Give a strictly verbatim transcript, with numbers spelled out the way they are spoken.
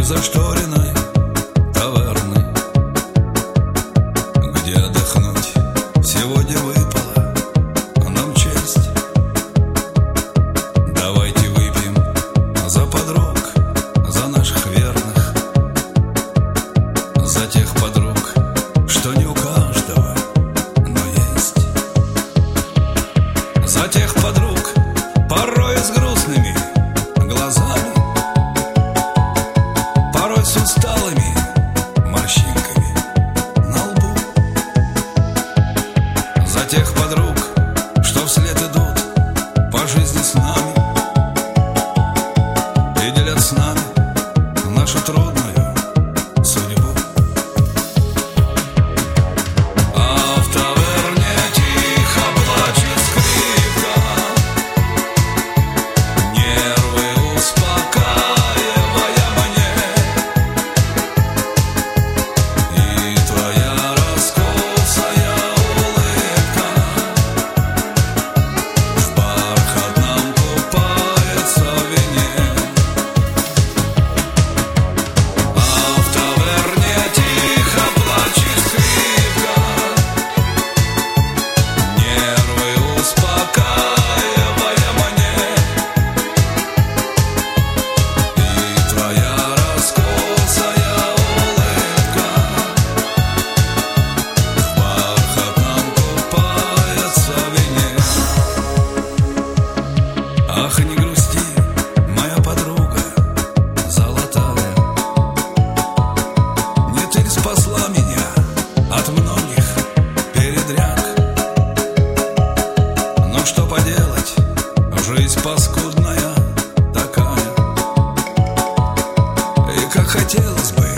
незашторенной таверны, где отдохнуть сегодня выпала нам честь. Давайте выпьем за подруг, за наших верных, за тех подруг, что не у каждого, но есть. За тех подруг, порой с грустными глазами, порой с усталыми морщинками на лбу. За тех подруг, что вслед идут по жизни с нами и делят с нами нашу трудную судьбу. А в таверне тихо плачет скрипка, нервы успокаивая мне. И твоя раскосая улыбка в бархатном купается в вине. А в таверне тихо плачет скрипка, нервы успокаивая мне. И твоя раскосая улыбка в бархатном купается в вине. Ах, не грусти, моя подруга золотая, не ты ли спасла меня от многих передряг? Но что поделать, жизнь паскудная такая, и как хотелось бы